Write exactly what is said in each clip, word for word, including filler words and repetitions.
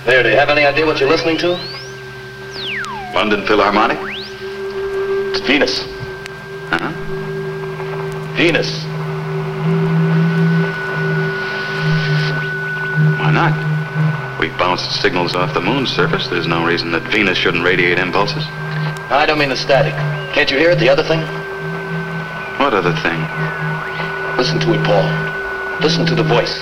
There, do you have any idea what you're listening to? London Philharmonic? It's Venus. Huh? Venus. Why not? We bounced signals off the moon's surface. There's no reason that Venus shouldn't radiate impulses. I don't mean the static. Can't you hear it, the other thing? What other thing? Listen to it, Paul. Listen to the voice.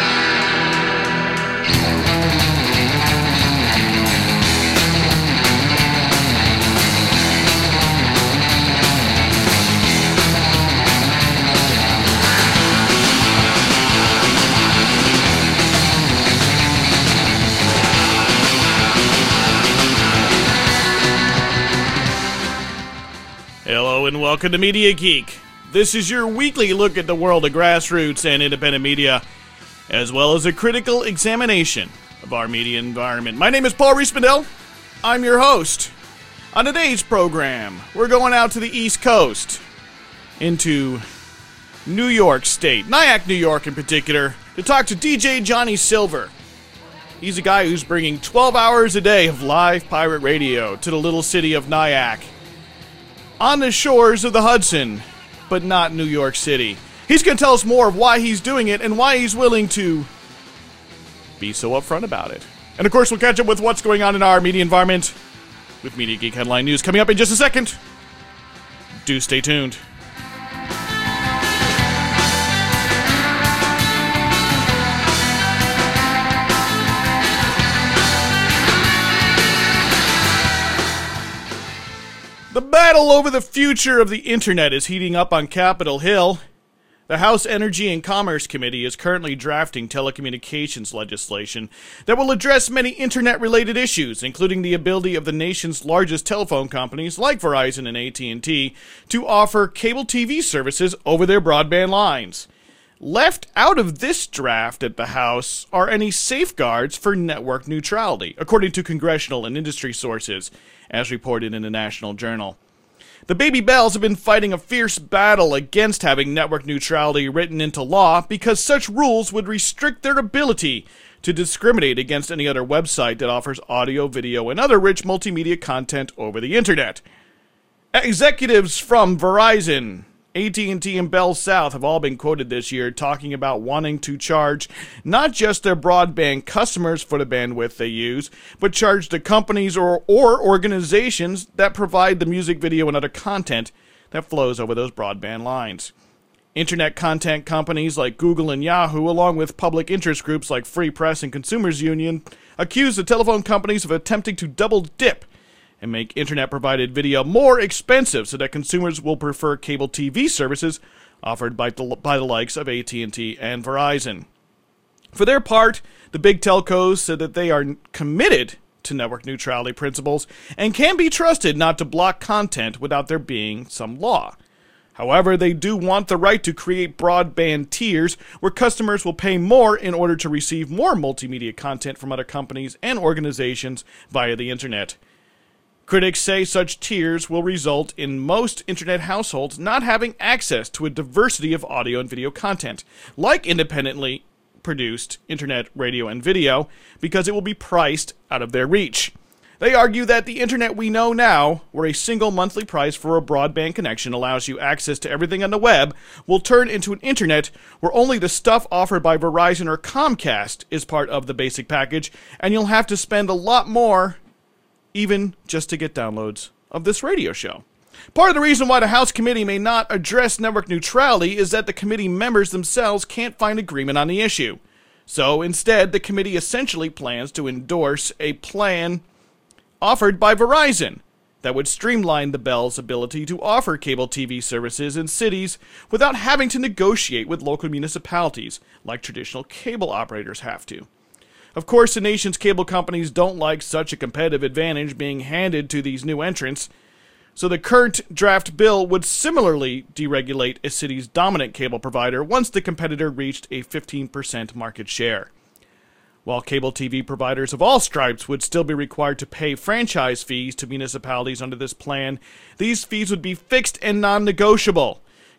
Hello and welcome to Media Geek. This is your weekly look at the world of grassroots and independent media, as well as a critical examination of our media environment. My name is Paul Rispendell. I'm your host. On today's program, we're going out to the East Coast, into New York State, Nyack, New York in particular, to talk to D J Johnny Silver. He's a guy who's bringing twelve hours a day of live pirate radio to the little city of Nyack, on the shores of the Hudson, but not New York City. He's going to tell us more of why he's doing it and why he's willing to be so upfront about it. And of course, we'll catch up with what's going on in our media environment with Media Geek Headline News coming up in just a second. Do stay tuned. The battle over the future of the internet is heating up on Capitol Hill. The House Energy and Commerce Committee is currently drafting telecommunications legislation that will address many internet-related issues, including the ability of the nation's largest telephone companies, like Verizon and A T and T, to offer cable T V services over their broadband lines. Left out of this draft at the House are any safeguards for network neutrality, according to congressional and industry sources, as reported in the National Journal. The Baby Bells have been fighting a fierce battle against having network neutrality written into law because such rules would restrict their ability to discriminate against any other website that offers audio, video, and other rich multimedia content over the internet. Executives from Verizon, A T and T, and Bell South have all been quoted this year talking about wanting to charge not just their broadband customers for the bandwidth they use, but charge the companies or, or organizations that provide the music, video, and other content that flows over those broadband lines. Internet content companies like Google and Yahoo, along with public interest groups like Free Press and Consumers Union, accuse the telephone companies of attempting to double dip and make internet-provided video more expensive so that consumers will prefer cable T V services offered by the, by the likes of A T and T and Verizon. For their part, the big telcos said that they are committed to network neutrality principles and can be trusted not to block content without there being some law. However, they do want the right to create broadband tiers where customers will pay more in order to receive more multimedia content from other companies and organizations via the internet. Critics say such tiers will result in most internet households not having access to a diversity of audio and video content, like independently produced internet, radio, and video, because it will be priced out of their reach. They argue that the internet we know now, where a single monthly price for a broadband connection allows you access to everything on the web, will turn into an internet where only the stuff offered by Verizon or Comcast is part of the basic package, and you'll have to spend a lot more even just to get downloads of this radio show. Part of the reason why the House committee may not address network neutrality is that the committee members themselves can't find agreement on the issue. So instead, the committee essentially plans to endorse a plan offered by Verizon that would streamline the Bell's ability to offer cable T V services in cities without having to negotiate with local municipalities like traditional cable operators have to. Of course, the nation's cable companies don't like such a competitive advantage being handed to these new entrants, so the current draft bill would similarly deregulate a city's dominant cable provider once the competitor reached a fifteen percent market share. While cable T V providers of all stripes would still be required to pay franchise fees to municipalities under this plan, these fees would be fixed and non-negotiable.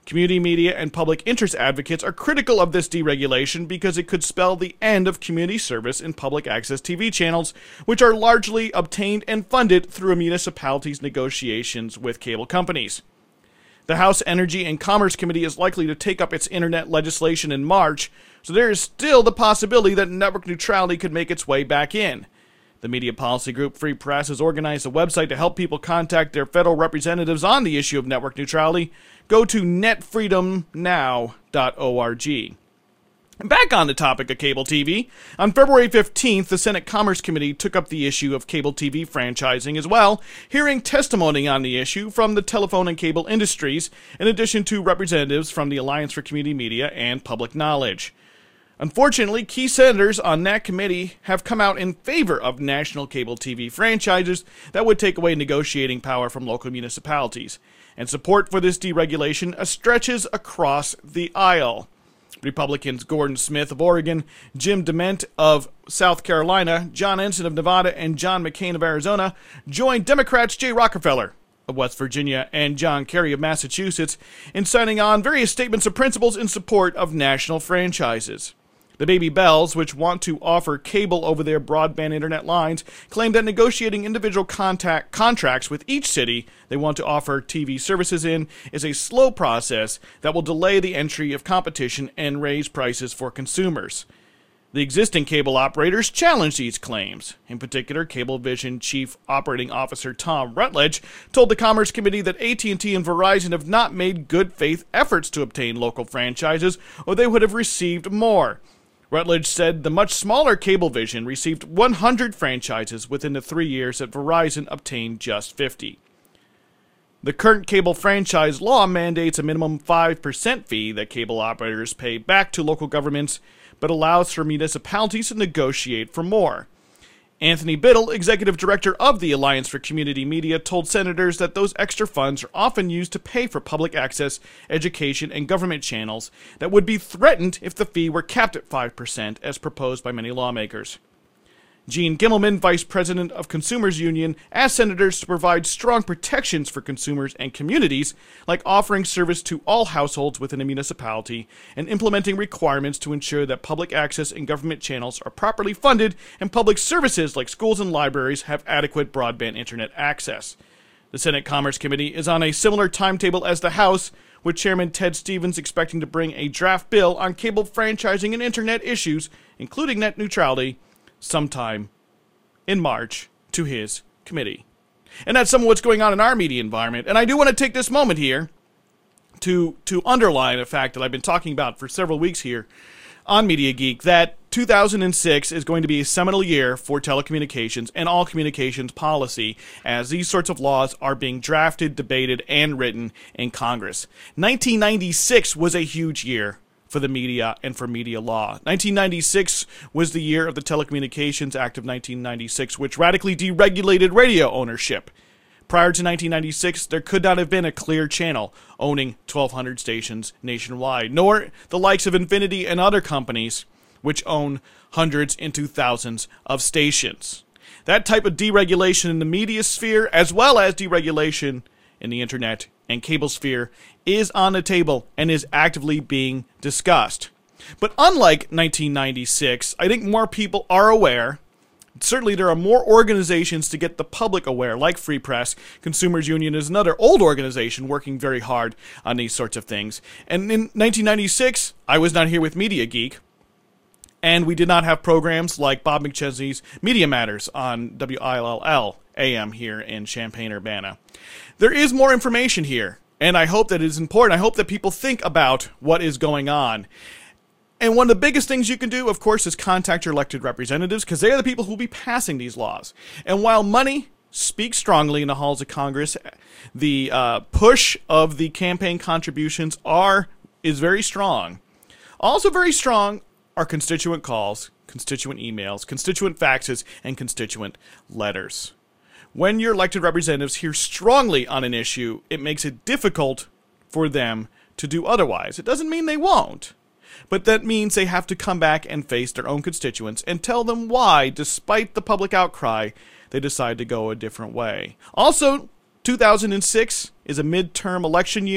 Community media and public interest advocates are critical of this deregulation because it could spell the end of community service in public access T V channels, which are largely obtained and funded through a municipality's negotiations with cable companies. The House Energy and Commerce Committee is likely to take up its internet legislation in March, so there is still the possibility that network neutrality could make its way back in. The media policy group Free Press has organized a website to help people contact their federal representatives on the issue of network neutrality. Go to net freedom now dot org. And back on the topic of cable T V, on February fifteenth, the Senate Commerce Committee took up the issue of cable T V franchising as well, hearing testimony on the issue from the telephone and cable industries, in addition to representatives from the Alliance for Community Media and Public Knowledge. Unfortunately, key senators on that committee have come out in favor of national cable T V franchises that would take away negotiating power from local municipalities, and support for this deregulation stretches across the aisle. Republicans Gordon Smith of Oregon, Jim DeMint of South Carolina, John Ensign of Nevada, and John McCain of Arizona joined Democrats Jay Rockefeller of West Virginia and John Kerry of Massachusetts in signing on various statements of principles in support of national franchises. The Baby Bells, which want to offer cable over their broadband internet lines, claim that negotiating individual contact contracts with each city they want to offer T V services in is a slow process that will delay the entry of competition and raise prices for consumers. The existing cable operators challenge these claims. In particular, Cablevision Chief Operating Officer Tom Rutledge told the Commerce Committee that A T and T and Verizon have not made good faith efforts to obtain local franchises, or they would have received more. Rutledge said the much smaller Cablevision received one hundred franchises within the three years that Verizon obtained just fifty. The current cable franchise law mandates a minimum five percent fee that cable operators pay back to local governments, but allows for municipalities to negotiate for more. Anthony Biddle, executive director of the Alliance for Community Media, told senators that those extra funds are often used to pay for public access, education, and government channels that would be threatened if the fee were capped at five percent, as proposed by many lawmakers. Gene Gimmelman, vice president of Consumers Union, asked senators to provide strong protections for consumers and communities, like offering service to all households within a municipality and implementing requirements to ensure that public access and government channels are properly funded and public services like schools and libraries have adequate broadband internet access. The Senate Commerce Committee is on a similar timetable as the House, with Chairman Ted Stevens expecting to bring a draft bill on cable franchising and internet issues, including net neutrality, sometime in March to his committee. And that's some of what's going on in our media environment. And I do want to take this moment here to to underline a fact that I've been talking about for several weeks here on Media Geek, that two thousand six is going to be a seminal year for telecommunications and all communications policy, as these sorts of laws are being drafted, debated, and written in Congress. nineteen ninety-six was a huge year for the media and for media law. nineteen ninety-six was the year of the Telecommunications Act of nineteen ninety-six, which radically deregulated radio ownership. Prior to nineteen ninety-six, there could not have been a clear channel owning twelve hundred stations nationwide, nor the likes of Infinity and other companies which own hundreds into thousands of stations. That type of deregulation in the media sphere, as well as deregulation in the internet and cable sphere, is on the table and is actively being discussed. But unlike nineteen ninety-six, I think more people are aware. Certainly there are more organizations to get the public aware, like Free Press. Consumers Union is another old organization working very hard on these sorts of things. And in nineteen ninety-six, I was not here with Media Geek, and we did not have programs like Bob McChesney's Media Matters on W I L L A M here in Champaign-Urbana. There is more information here, and I hope that it is important. I hope that people think about what is going on. And one of the biggest things you can do, of course, is contact your elected representatives, because they are the people who will be passing these laws. And while money speaks strongly in the halls of Congress, the uh, push of the campaign contributions are is very strong. Also very strong are constituent calls, constituent emails, constituent faxes, and constituent letters. When your elected representatives hear strongly on an issue, it makes it difficult for them to do otherwise. It doesn't mean they won't, but that means they have to come back and face their own constituents and tell them why, despite the public outcry, they decide to go a different way. Also, two thousand six is a midterm election year,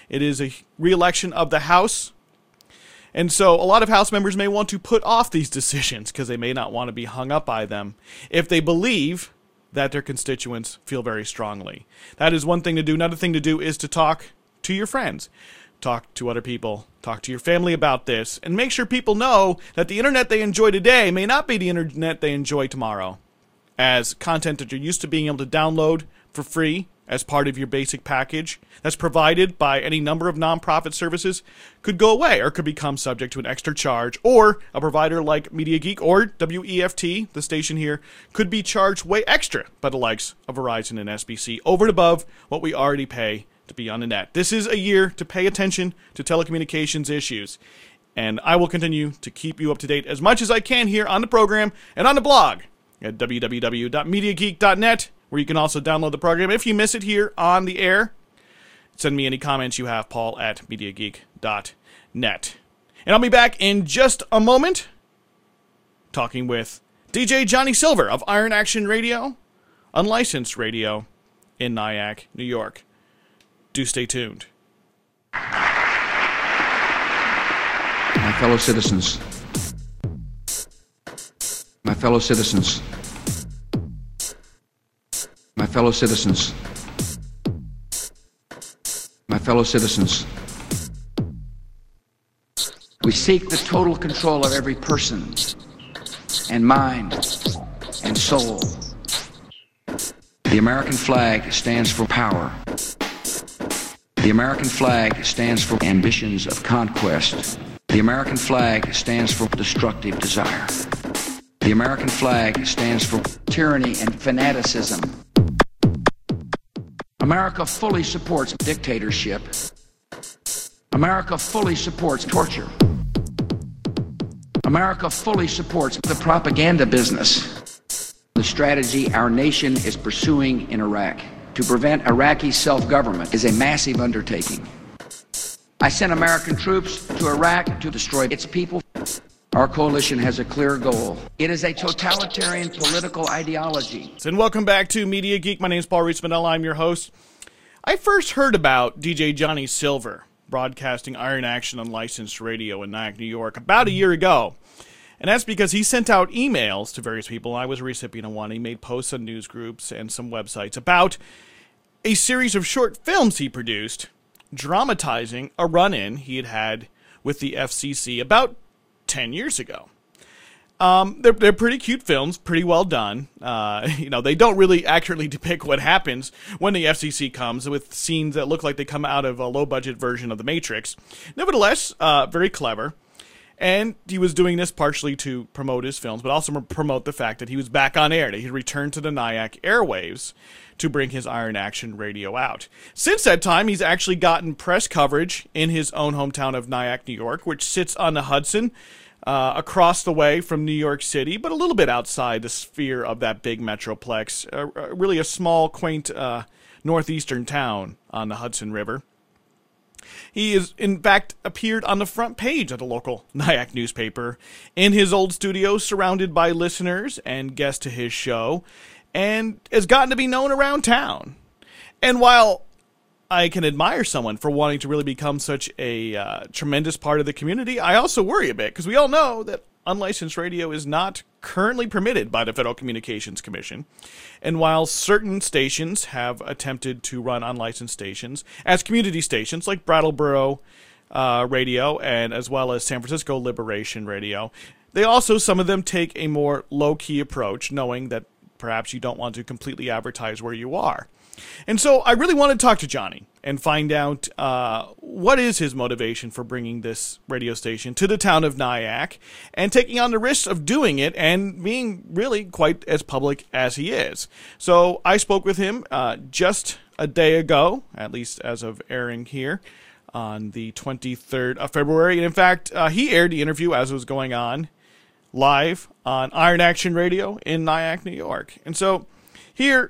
It is a re-election of the House. And so a lot of House members may want to put off these decisions because they may not want to be hung up by them if they believe that their constituents feel very strongly. That is one thing to do. Another thing to do is to talk to your friends. Talk to other people. Talk to your family about this. And make sure people know that the internet they enjoy today may not be the internet they enjoy tomorrow. As content that you're used to being able to download for free as part of your basic package that's provided by any number of nonprofit services could go away or could become subject to an extra charge, or a provider like Media Geek or W E F T, the station here, could be charged way extra by the likes of Verizon and S B C over and above what we already pay to be on the net. This is a year to pay attention to telecommunications issues, and I will continue to keep you up to date as much as I can here on the program and on the blog at w w w dot media geek dot net, where you can also download the program if you miss it here on the air. Send me any comments you have, Paul at media geek dot net. And I'll be back in just a moment talking with D J Johnny Silver of Iron Action Radio, unlicensed radio in Nyack, New York. Do stay tuned. My fellow citizens, my fellow citizens, my fellow citizens, my fellow citizens, we seek the total control of every person and mind and soul. The American flag stands for power. The American flag stands for ambitions of conquest. The American flag stands for destructive desire. The American flag stands for tyranny and fanaticism. America fully supports dictatorship. America fully supports torture. America fully supports the propaganda business. The strategy our nation is pursuing in Iraq to prevent Iraqi self-government is a massive undertaking. I sent American troops to Iraq to destroy its people. Our coalition has a clear goal. It is a totalitarian political ideology. And welcome back to Media Geek. My name is Paul Reitz-Manella. I'm your host. I first heard about D J Johnny Silver broadcasting Iron Action Unlicensed Radio in Nyack, New York about a year ago. And that's because he sent out emails to various people. I was a recipient of one. He made posts on news groups and some websites about a series of short films he produced dramatizing a run-in he had had with the F C C about ten years ago. Um, they're, they're pretty cute films, pretty well done. Uh, you know, they don't really accurately depict what happens when the F C C comes, with scenes that look like they come out of a low-budget version of The Matrix. Nevertheless, uh, very clever. And he was doing this partially to promote his films, but also to promote the fact that he was back on air, that he returned to the Nyack airwaves to bring his Iron Action Radio out. Since that time, he's actually gotten press coverage in his own hometown of Nyack, New York, which sits on the Hudson, uh, across the way from New York City, but a little bit outside the sphere of that big metroplex. Uh, uh, really a small, quaint uh, northeastern town on the Hudson River. He has, in fact, appeared on the front page of the local Nyack newspaper in his old studio, surrounded by listeners and guests to his show, and has gotten to be known around town. And while I can admire someone for wanting to really become such a uh, tremendous part of the community, I also worry a bit, because we all know that unlicensed radio is not currently permitted by the Federal Communications Commission. And while certain stations have attempted to run unlicensed stations as community stations, like Brattleboro uh, Radio and as well as San Francisco Liberation Radio, they also, some of them, take a more low-key approach, knowing that perhaps you don't want to completely advertise where you are. And so I really want to talk to Johnny and find out uh, what is his motivation for bringing this radio station to the town of Nyack and taking on the risks of doing it and being really quite as public as he is. So I spoke with him uh, just a day ago, at least as of airing here, on the twenty-third of February. And in fact, uh, he aired the interview as it was going on live on Iron Action Radio in Nyack, New York. And so here,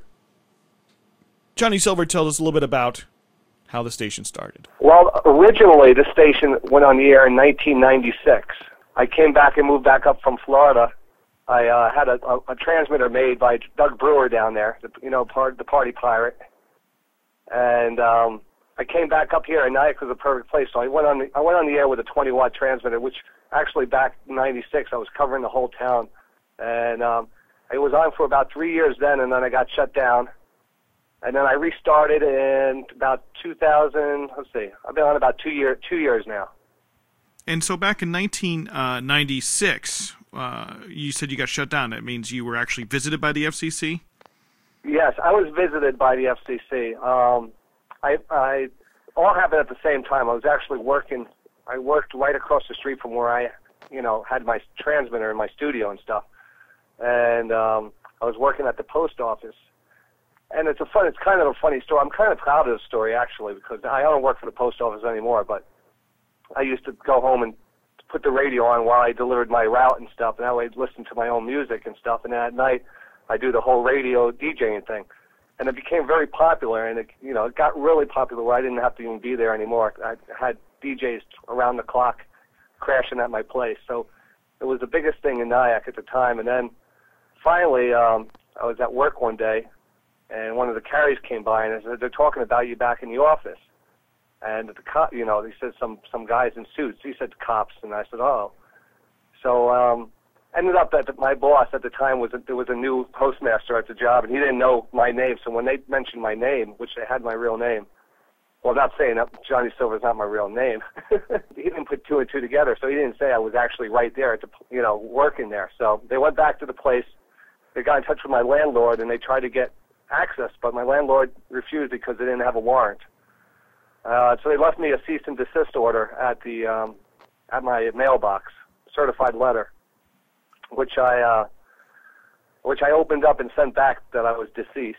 Johnny Silver tells us a little bit about how the station started. Well, originally the station went on the air in nineteen ninety-six. I came back and moved back up from Florida. I uh, had a, a, a transmitter made by Doug Brewer down there, the, you know, part, the party pirate. And um, I came back up here, and Nyack was a perfect place. So I went on the, I went on the air with a twenty watt transmitter, which actually back in ninety-six I was covering the whole town, and um, it was on for about three years then, and then I got shut down. And then I restarted in about two thousand. Let's see, I've been on about two year two years now. And so back in nineteen ninety-six, uh, you said you got shut down. That means you were actually visited by the F C C? Yes, I was visited by the F C C. Um, I, I all happened at the same time. I was actually working. I worked right across the street from where I, you know, had my transmitter in my studio and stuff. And um, I was working at the post office. And it's a fun. It's kind of a funny story. I'm kind of proud of the story actually, because I don't work for the post office anymore. But I used to go home and put the radio on while I delivered my route and stuff, and that way I'd listen to my own music and stuff. And then at night, I do the whole radio DJing thing, and it became very popular. And it, you know, it got really popular where I didn't have to even be there anymore. I had D Js around the clock crashing at my place, so it was the biggest thing in Nyack at the time. And then finally, um, I was at work one day. And one of the carriers came by and said, "They're talking about you back in the office." And the cop, you know, he said some some guys in suits. He said cops, and I said, "Oh." So um, ended up that my boss at the time was a, there was a new postmaster at the job, and he didn't know my name. So when they mentioned my name, which they had my real name, well, not saying that Johnny Silver is not my real name, he didn't put two and two together. So he didn't say I was actually right there at the, you know, working there. So they went back to the place. They got in touch with my landlord, and they tried to get access, but my landlord refused because they didn't have a warrant. Uh, so they left me a cease and desist order at the um, at my mailbox, certified letter, which I uh, which I opened up and sent back that I was deceased,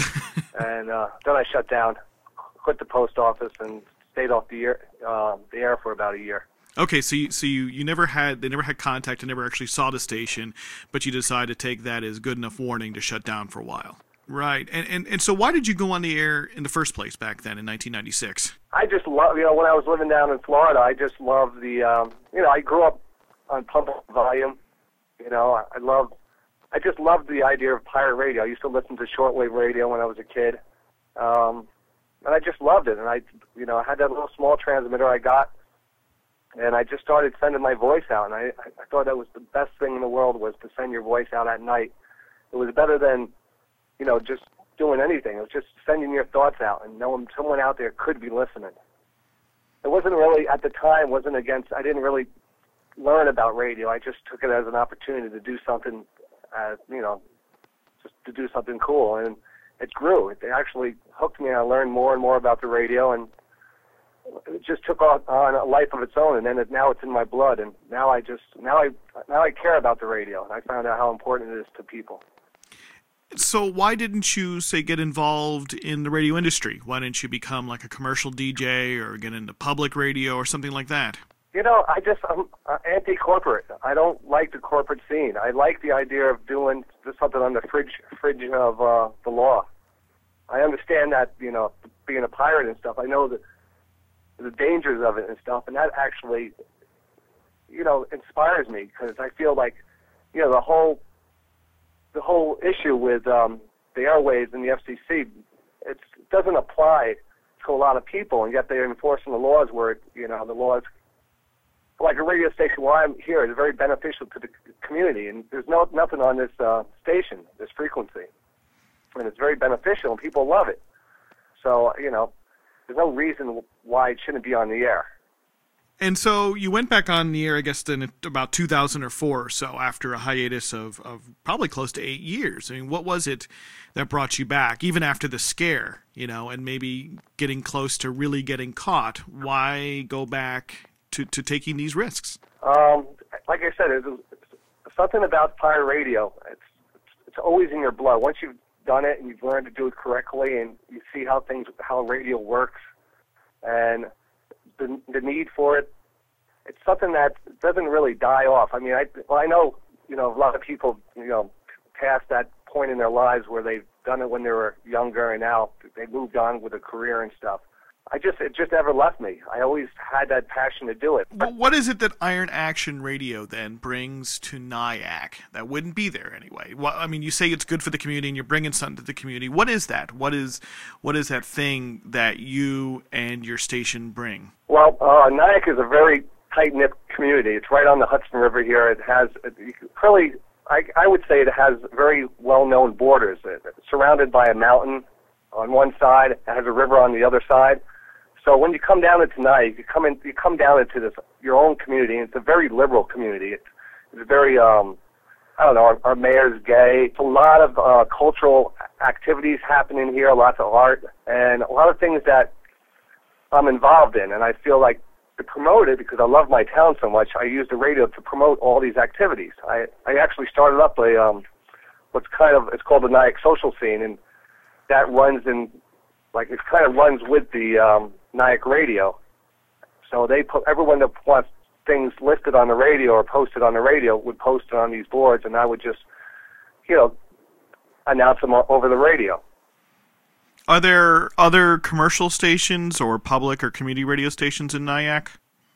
and uh, then I shut down, quit the post office, and stayed off the air uh, the air for about a year. Okay, so you, so you, you never had they never had contact and never actually saw the station, but you decided to take that as good enough warning to shut down for a while. Right, and, and and so why did you go on the air in the first place back then in nineteen ninety-six? I just love, you know, when I was living down in Florida, I just loved the, um, you know, I grew up on pump volume, you know, I, I love, I just loved the idea of pirate radio. I used to listen to shortwave radio when I was a kid, um, and I just loved it. And I, you know, I had that little small transmitter I got, and I just started sending my voice out, and I, I thought that was the best thing in the world was to send your voice out at night. It was better than, you know, just doing anything. It was just sending your thoughts out and knowing someone out there could be listening. It wasn't really, at the time, wasn't against, I didn't really learn about radio. I just took it as an opportunity to do something, uh, you know, just to do something cool. And it grew. It actually hooked me, and I learned more and more about the radio, and it just took on, on a life of its own. And then it, now it's in my blood, and now I just, now I, now I care about the radio, and I found out how important it is to people. So why didn't you, say, get involved in the radio industry? Why didn't you become like a commercial D J or get into public radio or something like that? You know, I just, I'm uh, anti-corporate. I don't like the corporate scene. I like the idea of doing something on the fridge, fridge of uh, the law. I understand that, you know, being a pirate and stuff, I know the, the dangers of it and stuff, and that actually, you know, inspires me, because I feel like, you know, the whole the whole issue with um, the airwaves and the F C C, it's, it doesn't apply to a lot of people, and yet they're enforcing the laws where, you know, the laws, like a radio station where I'm here, is very beneficial to the community, and there's no nothing on this uh, station, this frequency, and it's very beneficial, and people love it. So, you know, there's no reason why it shouldn't be on the air. And so you went back on the air, I guess, in about two thousand four or so, after a hiatus of, of probably close to eight years. I mean, what was it that brought you back, even after the scare, you know, and maybe getting close to really getting caught? Why go back to, to taking these risks? Um, like I said, it's, it's something about pirate radio. It's, it's it's always in your blood. Once you've done it and you've learned to do it correctly, and you see how things, how radio works, and the the need for it, it's something that doesn't really die off. I mean, I well, I know, you know, a lot of people, you know, past that point in their lives where they've done it when they were younger, and now they moved on with a career and stuff. I just it just never left me. I always had that passion to do it. But what is it that Iron Action Radio then brings to NIAC that wouldn't be there anyway? Well, I mean, you say it's good for the community and you're bringing something to the community. What is that? What is what is that thing that you and your station bring? Well, uh, NIAC is a very tight-knit community. It's right on the Hudson River here. It has really, I, I would say, it has very well-known borders. It's surrounded by a mountain on one side. It has a river on the other side. So when you come down into NIAC, you come in, you come down into this your own community. And it's a very liberal community. It's, it's very, um, I don't know. Our, our mayor's gay. It's a lot of uh, cultural activities happening here. Lots of art and a lot of things that I'm involved in. And I feel like to promote it because I love my town so much. I use the radio to promote all these activities. I I actually started up a um, what's kind of it's called the NIAC social scene, and that runs in like it kind of runs with the um, NIAC radio. So they put everyone that wants things listed on the radio or posted on the radio would post it on these boards, and I would just, you know, announce them over the radio. Are there other commercial stations or public or community radio stations in NIAC?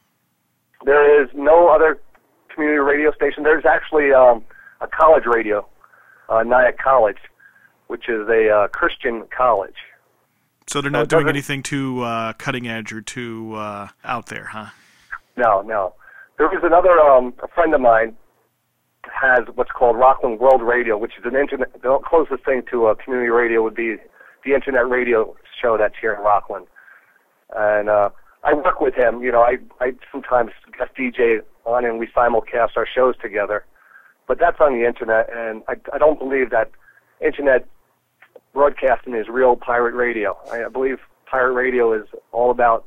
There is no other community radio station. There's actually um, a college radio, uh, NIAC College, which is a uh, Christian college. So they're not so doing anything too uh, cutting edge or too uh, out there, huh? No, no. There was another, um, a friend of mine has what's called Rockland World Radio, which is an internet, the closest thing to a community radio would be the internet radio show that's here in Rockland. And uh, I work with him. You know, I, I sometimes guest D J on and we simulcast our shows together. But that's on the internet, and I, I don't believe that internet broadcasting is real pirate radio. I believe pirate radio is all about,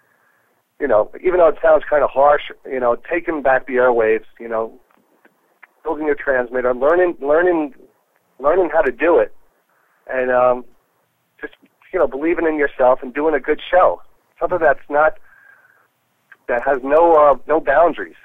you know, even though it sounds kind of harsh, you know, taking back the airwaves, you know, building your transmitter, learning, learning, learning how to do it, and um, just, you know, believing in yourself and doing a good show. Something that's not, that has no, uh, no boundaries.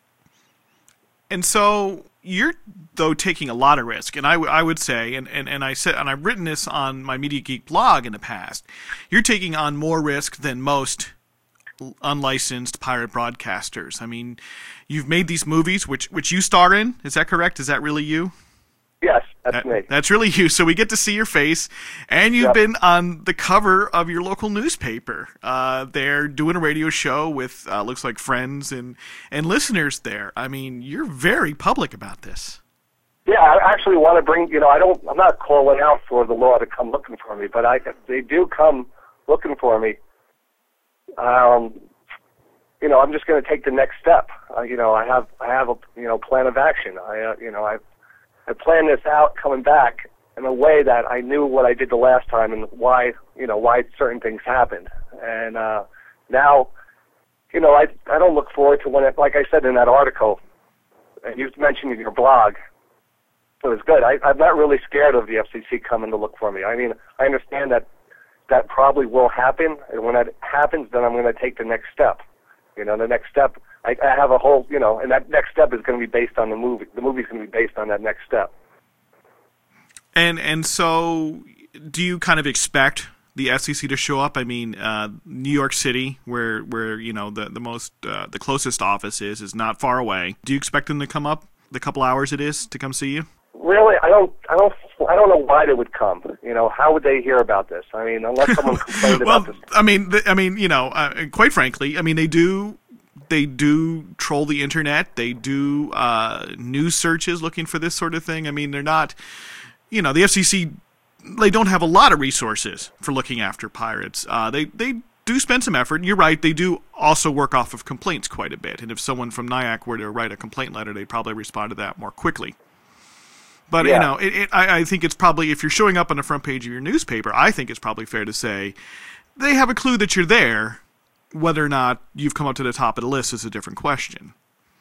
And so you're, though, taking a lot of risk, and I, w- I would say, and, and, and I said, and I've written this on my Media Geek blog in the past, you're taking on more risk than most unlicensed pirate broadcasters. I mean, you've made these movies, which which you star in. Is that correct? Is that really you? Yes, that's that, me. That's really you. So we get to see your face, and you've yep. been on the cover of your local newspaper. Uh, they're doing a radio show with, uh, looks like friends and, and listeners there. I mean, you're very public about this. Yeah, I actually want to bring, you know, I don't, I'm not calling out for the law to come looking for me, but I, they do come looking for me. Um, you know, I'm just going to take the next step. Uh, you know, I have, I have a, you know, plan of action. I, uh, you know, I, I planned this out coming back in a way that I knew what I did the last time and why, you know, why certain things happened. And uh, now, you know, I I don't look forward to when it, like I said in that article, and you mentioned in your blog, it was good. I, I'm not really scared of the F C C coming to look for me. I mean, I understand that that probably will happen, and when that happens, then I'm going to take the next step. You know, the next step, I, I have a whole, you know, and that next step is going to be based on the movie. The movie's going to be based on that next step. And and so, do you kind of expect the F C C to show up? I mean, uh, New York City, where where you know the the most uh, the closest office is, is not far away. Do you expect them to come up the couple hours it is to come see you? Really, I don't, I don't, I don't know why they would come. You know, how would they hear about this? I mean, unless someone complained well, about this. I mean, th- I mean, you know, uh, quite frankly, I mean, they do, they do troll the internet. They do uh, news searches looking for this sort of thing. I mean, they're not, you know, the F C C. They don't have a lot of resources for looking after pirates. Uh, they they do spend some effort. You're right. They do also work off of complaints quite a bit. And if someone from NIAC were to write a complaint letter, they'd probably respond to that more quickly. But, yeah. you know, it, it, I, I think it's probably, if you're showing up on the front page of your newspaper, I think it's probably fair to say they have a clue that you're there. Whether or not you've come up to the top of the list is a different question.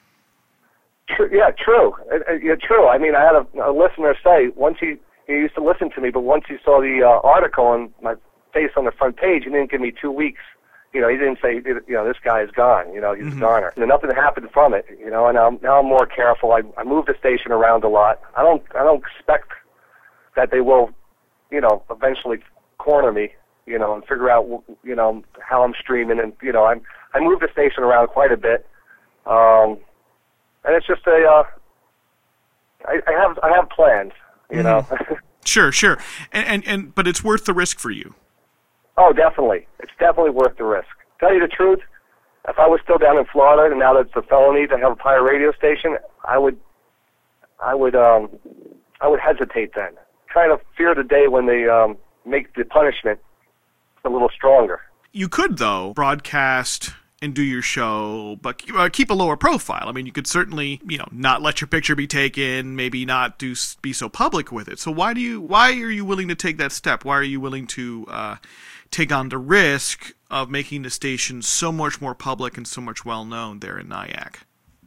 True, yeah, true. Uh, yeah, true. I mean, I had a, a listener say, once he, he used to listen to me, but once he saw the uh, article and my face on the front page, he didn't give me two weeks. You know, he didn't say, you know, this guy is gone. You know, he's mm-hmm. a goner. And nothing happened from it. You know, and now, now I'm more careful. I, I move the station around a lot. I don't, I don't expect that they will, you know, eventually corner me. you know, and figure out, you know, how I'm streaming. And, you know, I'm, I move the station around quite a bit. Um, and it's just a, uh, I, I have, I have plans, you mm-hmm. know. Sure, sure. And, and, and, but it's worth the risk for you. Oh, definitely. It's definitely worth the risk. Tell you the truth, if I was still down in Florida and now that it's a felony to have a pirate radio station, I would, I would, um, I would hesitate then. Kind of fear the day when they um, make the punishment a little stronger. You could, though, broadcast and do your show, but uh, keep a lower profile. I mean, you could certainly, you know, not let your picture be taken, maybe not do be so public with it. So why do you? Why are you willing to take that step? Why are you willing to uh, take on the risk of making the station so much more public and so much well known there in Nyack?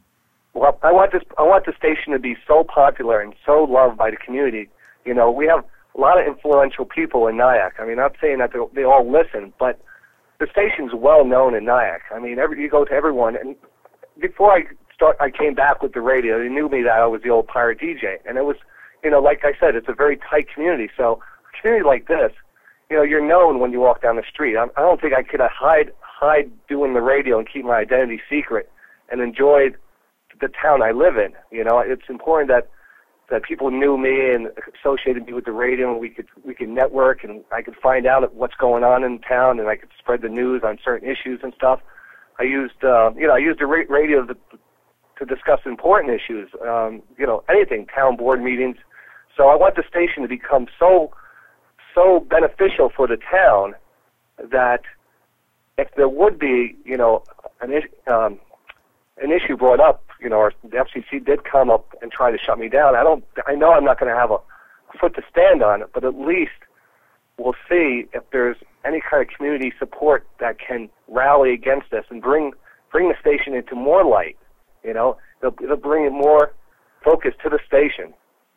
Well, I want this. I want the station to be so popular and so loved by the community. You know, we have a lot of influential people in Nyack. I mean, I'm not saying that they all listen, but the station's well known in Nyack. I mean, every, you go to everyone, and before I start, I came back with the radio. They knew me that I was the old pirate D J, and it was, you know, like I said, it's a very tight community. So a community like this, you know, you're known when you walk down the street. I, I don't think I could hide hide doing the radio and keep my identity secret and enjoy the town I live in. You know, it's important that that people knew me and associated me with the radio, and we could we could network, and I could find out what's going on in town, and I could spread the news on certain issues and stuff. I used, uh, you know, I used the radio to, to discuss important issues, um, you know, anything, town board meetings. So I want the station to become so so beneficial for the town that if there would be, you know, an um, an issue brought up, you know, or the F C C did come up and try to shut me down, I don't, I know I'm not going to have a, a foot to stand on it, but at least we'll see if there's any kind of community support that can rally against this and bring bring the station into more light. You know, it'll, it'll bring more focus to the station.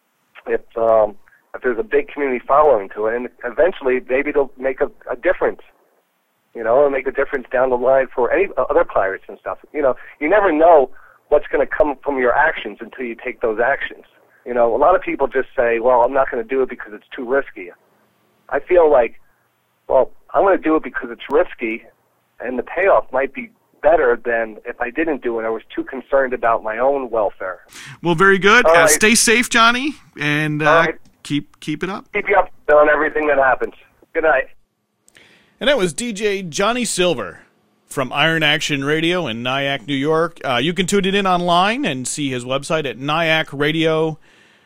If um, if there's a big community following to it, and eventually maybe it'll make a, a difference. You know, it'll make a difference down the line for any other pirates and stuff. You know, you never know what's going to come from your actions until you take those actions. You know, a lot of people just say, well, I'm not going to do it because it's too risky. I feel like, well, I'm going to do it because it's risky, and the payoff might be better than if I didn't do it. I was too concerned about my own welfare. Well, very good. Uh, right. Stay safe, Johnny, and uh, right. keep keep it up. Keep you up on everything that happens. Good night. And that was D J Johnny Silver from Iron Action Radio in Nyack, New York. Uh, you can tune it in online and see his website at nyack radio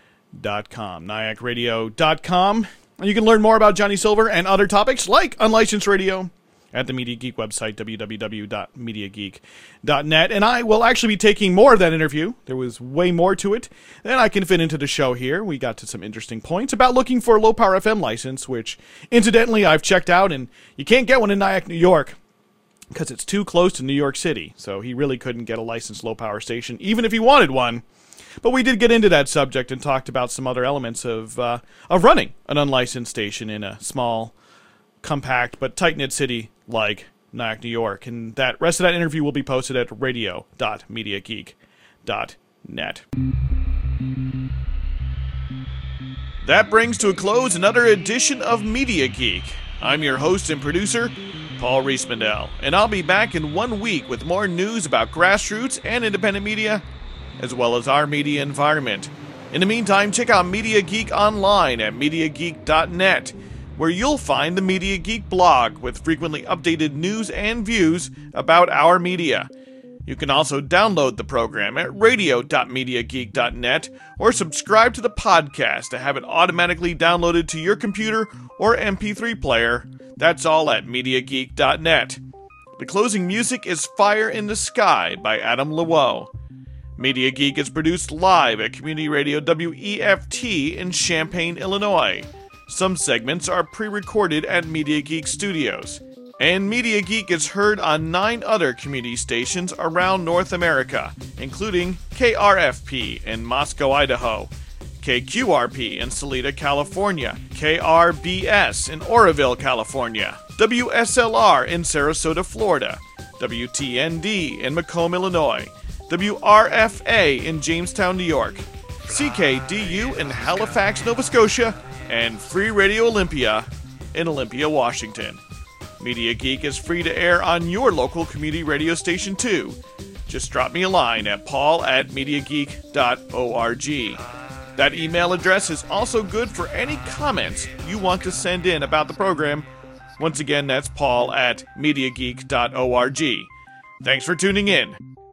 dot com. nyack radio dot com. And you can learn more about Johnny Silver and other topics like Unlicensed Radio at the Media Geek website, w w w dot media geek dot net. And I will actually be taking more of that interview. There was way more to it than I can fit into the show here. We got to some interesting points about looking for a low-power F M license, which, incidentally, I've checked out, and you can't get one in Nyack, New York, because it's too close to New York City. So he really couldn't get a licensed low-power station, even if he wanted one. But we did get into that subject and talked about some other elements of uh, of running an unlicensed station in a small, compact, but tight-knit city like Nyack, New York. And that rest of that interview will be posted at radio dot media geek dot net. That brings to a close another edition of Media Geek. I'm your host and producer, Paul Riismandel, and I'll be back in one week with more news about grassroots and independent media, as well as our media environment. In the meantime, check out Media Geek online at media geek dot net, where you'll find the Media Geek blog with frequently updated news and views about our media. You can also download the program at radio dot media geek dot net or subscribe to the podcast to have it automatically downloaded to your computer or M P three player. That's all at media geek dot net. The closing music is Fire in the Sky by Adam Lewoe. Media Geek is produced live at Community Radio W E F T in Champaign, Illinois. Some segments are pre-recorded at Media Geek Studios. And Media Geek is heard on nine other community stations around North America, including K R F P in Moscow, Idaho, K Q R P in Salida, California, K R B S in Oroville, California, W S L R in Sarasota, Florida, W T N D in Macomb, Illinois, W R F A in Jamestown, New York, C K D U in Halifax, Nova Scotia, and Free Radio Olympia in Olympia, Washington. Media Geek is free to air on your local community radio station too. Just drop me a line at paul at mediageek dot org. That email address is also good for any comments you want to send in about the program. Once again, that's paul at mediageek dot org. Thanks for tuning in.